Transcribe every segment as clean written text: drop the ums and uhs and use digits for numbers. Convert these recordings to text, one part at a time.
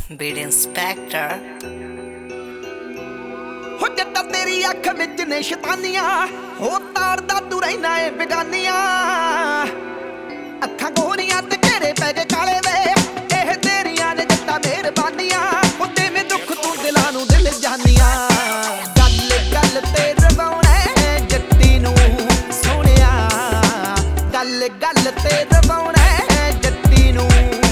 beat inspector हो जट्टा तेरी अख विच ने शैतानियां हो तारदा तू रहना है बेगानियां अखां गोरियां ते घेरे पै गए काले वे एह तेरियां ने जट्टा मेहरबानियां हो तेवें दुख तू दिलां नूं दिल जानियां गल गल ते रवाउणे जट्टी नूं सोहणिया गल गल ते रवाउणे जट्टी नूं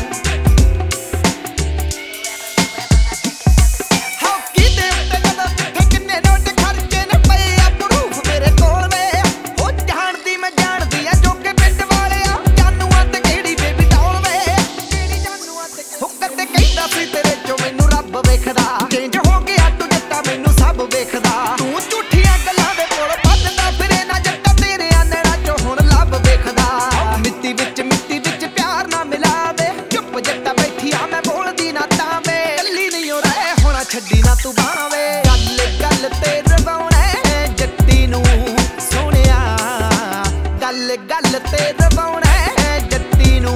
चेंज हो गया तू जट्टा मैनू सब वेखदा तू झूठियां गल्लां दे कोल भजदा फिरे ना जट्टा तेरे नैणां चों हुण लब वेखदा मिट्टी विच प्यार ना मिलावे चुप जट्टा बैठी आ मैं बोलदी ना तावे कल्ली नहीं हो रहे होना छड्डी ना तू बावे गल गल ते रवाउणे जट्टी नूं सोहणिया गल गल ते रवाउणे जट्टी नूं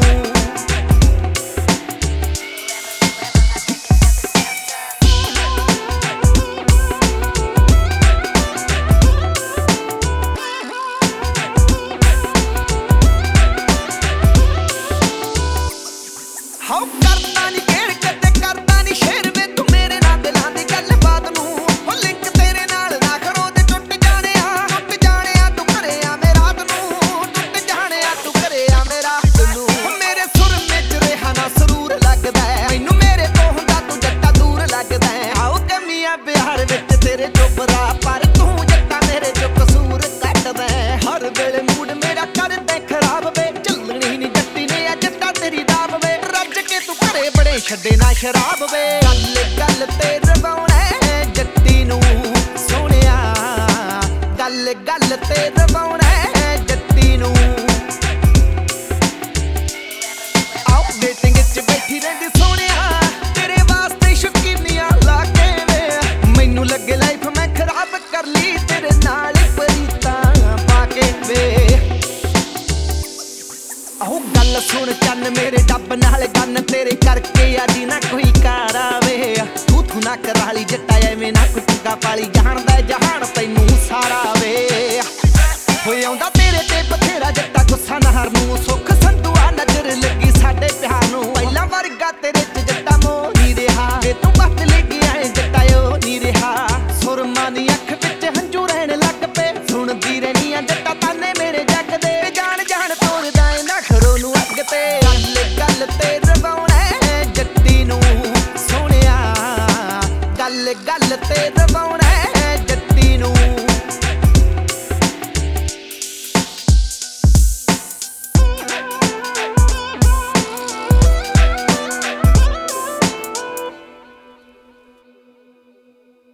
हाउ करदा नी खेड़ कदे करदा नी शेर वे तू मेरे नाल दिलां दी गलबात नूं हो लिंक तेरे नाल ना करो ते टुट जाने आ तू घरे आ मैं रात नूं टुट जाने आ तू घरे आ मैं रात नूं हो मेरे सुर विच रेहा ना सरूर लगदा मैनू मेरे तो हुंदा तू जट्टा दूर लगदा आओ कमियां बिहार विच तेरे चोबरा पर तू जट्टा मेरे चो कसूर कटदा हर वेले मूड मेरा कर दे खराब वे चलनी नी जट्टी ने आ जट्टा तेरी दाब वे तू घरे बड़े छड्डे ना शराब वे गल गल ते रवाउणे जट्टी नूं सोहणिया गल गल ते रवाउणे जट्टी नूं आओ डेटिंग च बैठी रहिंदी सोहणिया तेरे वास्ते शौकीनियां ला के वे मैनू लगे लाइफ मैं खराब कर ली तेरे नाल परीतां पा के वे आहो गल सुन चन्न मेरे डब नाल गन तेरे करके अजी ना कोई कार आवे तू ना कराली जट्टा एवें ना कोई चुगा पाली जाणदा जहान तैनू सारा वे होए आउंदा तेरे ते बथेरा जट्टा गुस्सा नहर नूं सुख संधुआ नजर लगी साडे प्यार नूं पहिला वर्गा तेरे च जट्टा मोह नहीं रहा जे तू बदल गया है जट्टा ओ नहीं रहा सुरमा दी अख विच हंझू रहन लग पे सुणदी रहनी आ जट्टा ताने मेरे जग दे जान जान तोड़दा ए नखरो नूं अग ते गल ते रवाउणे जट्टी नूं सोहणिया गल गल ते रवाउणे जट्टी नूं